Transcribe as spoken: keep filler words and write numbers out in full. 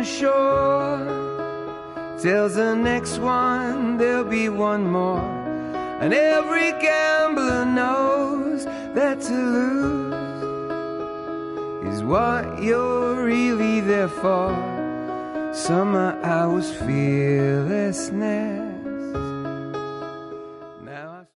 the shore tells the next one there'll be one more. And every gambler knows that to lose is what you're really there for. Summer hours, fearlessness.